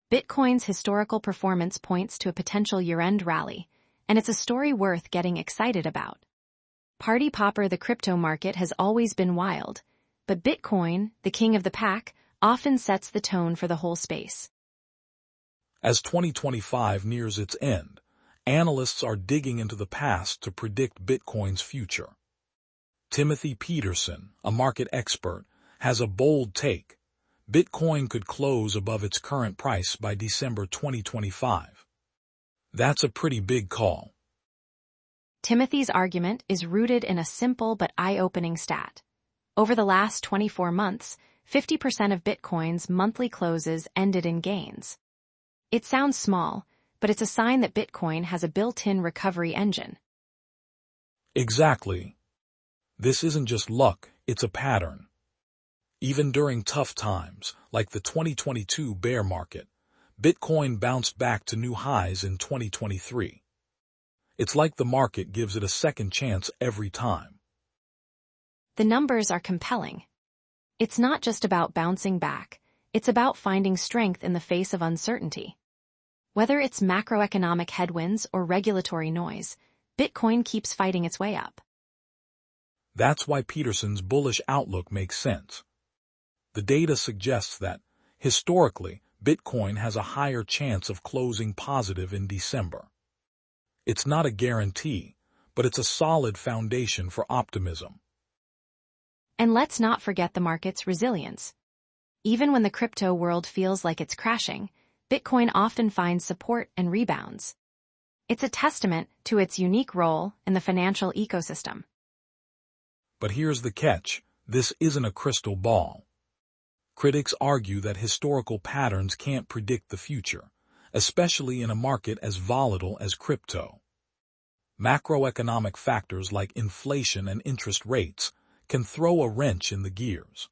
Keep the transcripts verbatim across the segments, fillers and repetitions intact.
Bitcoin's historical performance points to a potential year-end rally, and it's a story worth getting excited about. Party popper, the crypto market has always been wild, but Bitcoin, the king of the pack, often sets the tone for the whole space. As twenty twenty-five nears its end, analysts are digging into the past to predict Bitcoin's future. Timothy Peterson, a market expert, has a bold take. Bitcoin could close above its current price by December twenty twenty-five. That's a pretty big call. Timothy's argument is rooted in a simple but eye-opening stat. Over the last twenty-four months, fifty percent of Bitcoin's monthly closes ended in gains. It sounds small, but it's a sign that Bitcoin has a built-in recovery engine. Exactly. This isn't just luck, it's a pattern. Even during tough times, like the twenty twenty-two bear market, Bitcoin bounced back to new highs in twenty twenty-three. It's like the market gives it a second chance every time. The numbers are compelling. It's not just about bouncing back, it's about finding strength in the face of uncertainty. Whether it's macroeconomic headwinds or regulatory noise, Bitcoin keeps fighting its way up. That's why Peterson's bullish outlook makes sense. The data suggests that, historically, Bitcoin has a higher chance of closing positive in December. It's not a guarantee, but it's a solid foundation for optimism. And let's not forget the market's resilience. Even when the crypto world feels like it's crashing, Bitcoin often finds support and rebounds. It's a testament to its unique role in the financial ecosystem. But here's the catch, this isn't a crystal ball. Critics argue that historical patterns can't predict the future, especially in a market as volatile as crypto. Macroeconomic factors like inflation and interest rates can throw a wrench in the gears.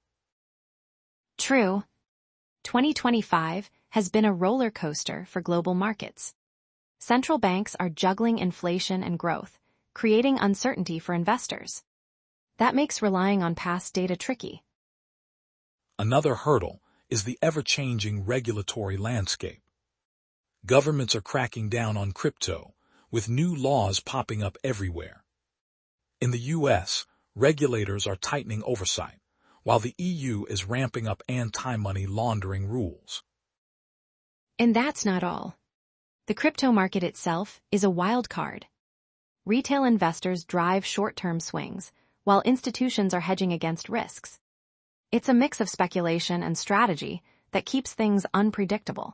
True. twenty twenty-five has been a roller coaster for global markets. Central banks are juggling inflation and growth, creating uncertainty for investors. That makes relying on past data tricky. Another hurdle is the ever-changing regulatory landscape. Governments are cracking down on crypto, with new laws popping up everywhere. In the U S, regulators are tightening oversight, while the E U is ramping up anti-money laundering rules. And that's not all. The crypto market itself is a wild card. Retail investors drive short-term swings, while institutions are hedging against risks. It's a mix of speculation and strategy that keeps things unpredictable.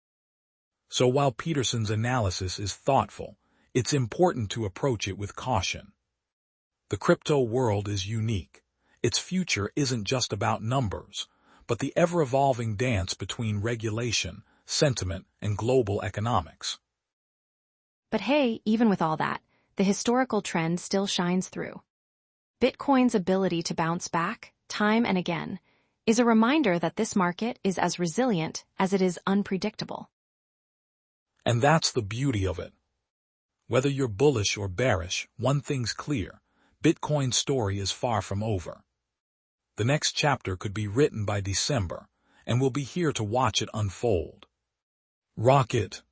So while Peterson's analysis is thoughtful, it's important to approach it with caution. The crypto world is unique. Its future isn't just about numbers, but the ever-evolving dance between regulation, sentiment, and global economics. But hey, even with all that, the historical trend still shines through. Bitcoin's ability to bounce back, time and again, is a reminder that this market is as resilient as it is unpredictable. And that's the beauty of it. Whether you're bullish or bearish, one thing's clear, Bitcoin's story is far from over. The next chapter could be written by December, and we'll be here to watch it unfold. Rock it!